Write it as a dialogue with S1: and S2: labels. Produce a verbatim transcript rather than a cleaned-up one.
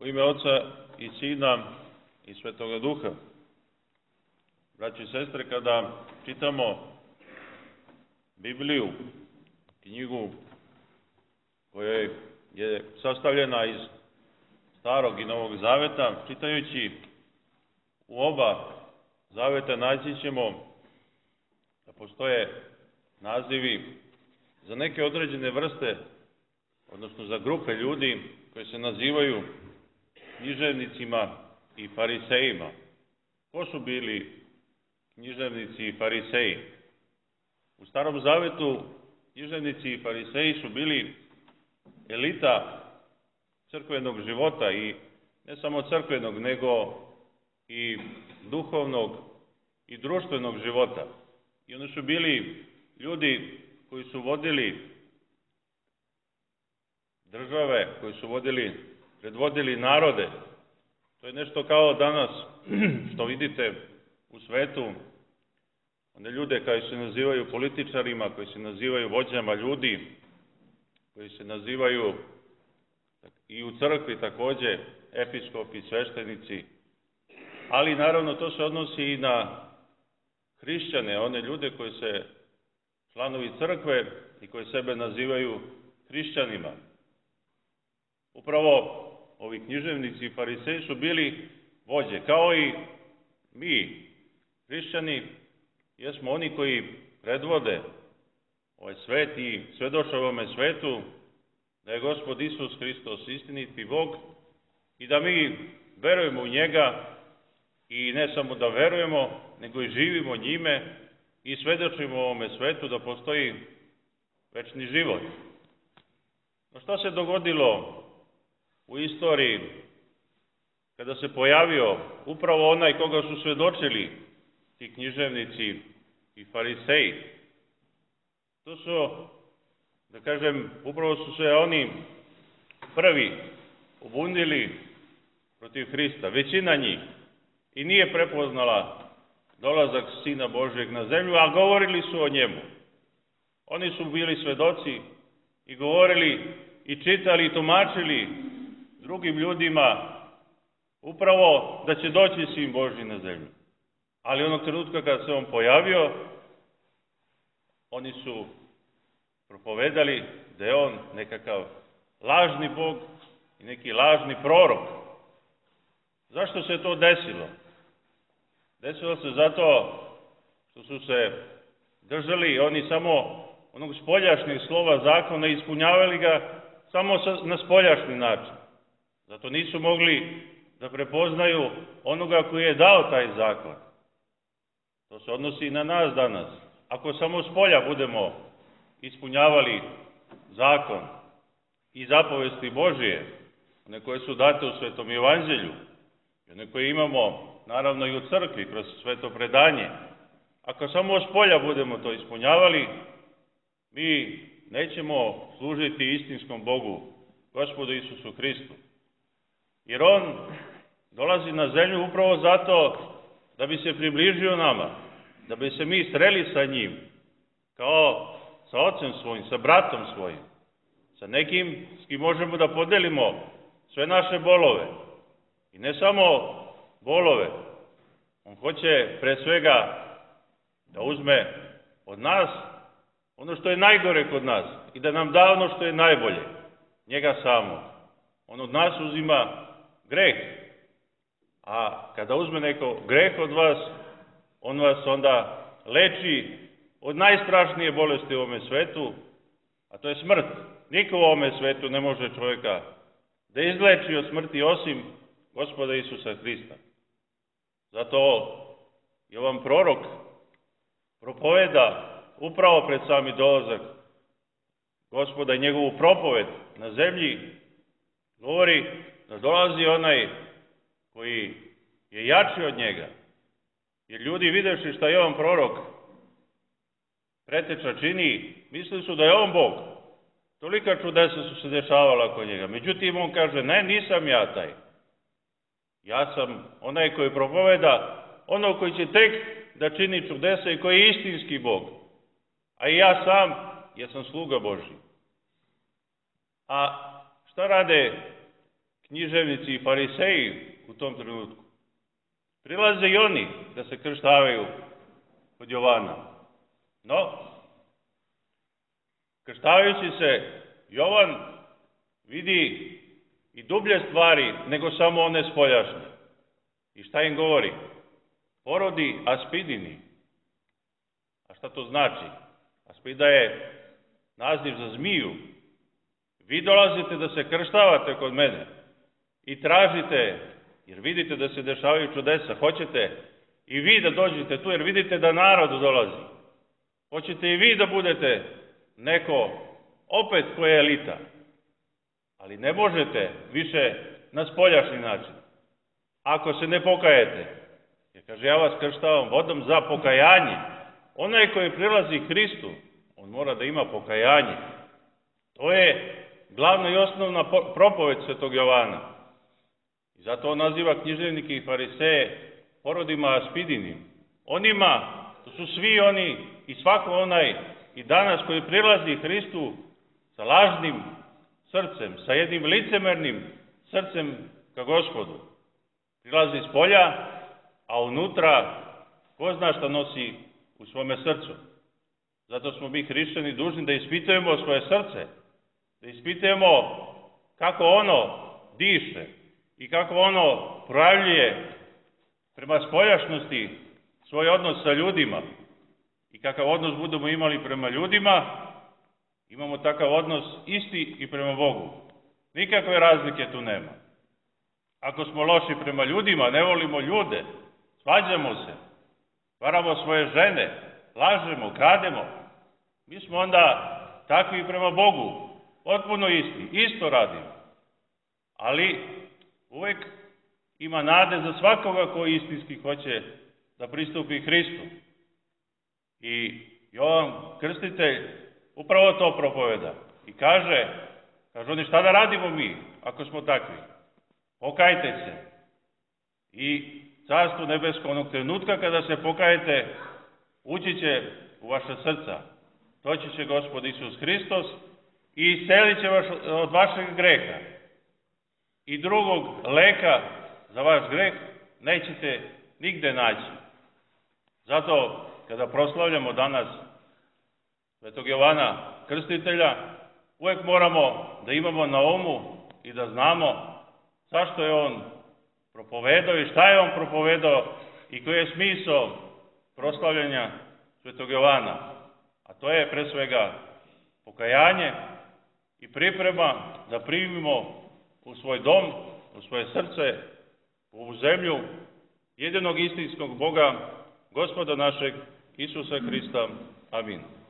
S1: U ime Oca i Sina i Svetoga Duha. Braći i sestre, kada čitamo Bibliju, knjigu koja je sastavljena iz Starog i Novog Zaveta, čitajući u oba zaveta naći ćemo da postoje nazivi za neke određene vrste, odnosno za grupe ljudi koje se nazivaju književnicima i farisejima. Ko su bili književnici i fariseji? U Starom Zavetu književnici i fariseji su bili elita crkvenog života i ne samo crkvenog, nego i duhovnog i društvenog života. I oni su bili ljudi koji su vodili države, koji su vodili, predvodili narode. To je nešto kao danas što vidite u svetu, one ljude koji se nazivaju političarima, koji se nazivaju vođama ljudi, koji se nazivaju i u crkvi takođe episkopi, sveštenici, ali naravno to se odnosi i na hrišćane, one ljude koji se članovi crkve i koji sebe nazivaju hrišćanima. Upravo ovi književnici i fariseji su bili vođe, kao i mi, hrišćani, jesmo oni koji predvode ovaj svet i svedoče ovome svetu da je Gospod Isus Hristos istiniti Bog i da mi verujemo u njega i ne samo da verujemo, nego i živimo njime i svedočimo ovome svetu da postoji večni život. No šta se dogodilo u istoriji kada se pojavio upravo onaj koga su svedočili ti književnici i fariseji? To su, da kažem, upravo su se oni prvi ubunili protiv Hrista, većina njih, i nije prepoznala dolazak Sina Božjeg na zemlju, a govorili su o njemu. Oni su bili svedoci i govorili i čitali i tumačili drugim ljudima upravo da će doći Sin Božji na zemlju. Ali onog trenutka kada se on pojavio, oni su propovedali da je on nekakav lažni Bog i neki lažni prorok. Zašto se to desilo? Desilo se zato što su se držali oni samo onog spoljašnjeg slova zakona i ispunjavali ga samo na spoljašnji način. Zato nisu mogli da prepoznaju onoga koji je dao taj zakon. To se odnosi i na nas danas. Ako samo spolja budemo ispunjavali zakon i zapovesti Božije, one koje su date u Svetom Evanđelju, i one koje imamo naravno i u crkvi kroz sveto predanje, ako samo spolja budemo to ispunjavali, mi nećemo služiti istinskom Bogu, Gospodu Isusu Hristu. Jer on dolazi na zemlju upravo zato da bi se približio nama, da bi se mi sreli sa njim, kao sa ocem svojim, sa bratom svojim, sa nekim s kim možemo da podelimo sve naše bolove. I ne samo bolove, on hoće pre svega da uzme od nas ono što je najgore kod nas i da nam da ono što je najbolje, njega samo. On od nas uzima greh, a kada uzme neko greh od vas, on vas onda leči od najstrašnije bolesti u ovome svetu, a to je smrt. Niko u ovome svetu ne može čovjeka da izleči od smrti osim Gospoda Isusa Hrista. Zato Jovan prorok propoveda upravo pred sami dolazak Gospoda i njegovu propoved na zemlji, govori da dolazi onaj koji je jači od njega. Jer ljudi videvši šta Jovan prorok preteča čini, mislili su da je on Bog. Tolika čudesa su se dešavala oko njega. Međutim, on kaže, ne, nisam ja taj. Ja sam onaj koji propoveda, ono koji će tek da čini čudesa i koji je istinski Bog. A i ja sam, ja sam sluga Božji. A šta rade književnici i fariseji u tom trenutku. Prilaze i oni da se krštavaju kod Jovana. No, krštavajući se, Jovan vidi i dublje stvari nego samo one spoljašnje. I šta im govori? Porodi aspidini. A šta to znači? Aspida je naziv za zmiju. Vi dolazite da se krštavate kod mene i tražite, jer vidite da se dešavaju čudesa, hoćete i vi da dođete tu, jer vidite da narod dolazi. Hoćete i vi da budete neko, opet koja je elita, ali ne možete više na spoljašnji način. Ako se ne pokajete, jer kaže, ja vas krštavam vodom za pokajanje. Onaj koji prilazi Hristu, on mora da ima pokajanje. To je glavna i osnovna propoved svetog Jovana. I zato on naziva književnike i fariseje porodima aspidinim. Onima, to su svi oni i svako onaj i danas koji prilazi Hristu sa lažnim srcem, sa jednim licemernim srcem ka Gospodu. Prilazi iz polja, a unutra ko zna šta nosi u svome srcu. Zato smo mi hrišćani dužni da ispitujemo svoje srce, da ispitujemo kako ono diše i kako ono projavljuje prema spoljašnosti svoj odnos sa ljudima i kakav odnos budemo imali prema ljudima, imamo takav odnos isti i prema Bogu. Nikakve razlike tu nema. Ako smo loši prema ljudima, ne volimo ljude, svađamo se, varamo svoje žene, lažemo, krademo, mi smo onda takvi i prema Bogu, potpuno isti, isto radimo. Ali uvek ima nade za svakoga koji istinski hoće da pristupi Hristu. I Jovan Krstitelj upravo to propoveda. I kaže, kaže oni, šta da radimo mi, ako smo takvi? Pokajte se. I Carstvo nebesko onog trenutka kada se pokajete, ući će u vaša srca. Doći će Gospod Isus Hristos i iscelit će vas od vašeg greha. I drugog leka za vaš greh nećete nigde naći. Zato, kada proslavljamo danas svetog Jovana Krstitelja, uvek moramo da imamo na umu i da znamo zašto je on propovedao i šta je on propovedao i koji je smisao proslavljanja svetog Jovana. A to je pre svega pokajanje i priprema da primimo u svoj dom, u svoje srce, u ovu zemlju, jedinog istinskog Boga, Gospoda našeg Isusa Hrista. Amin.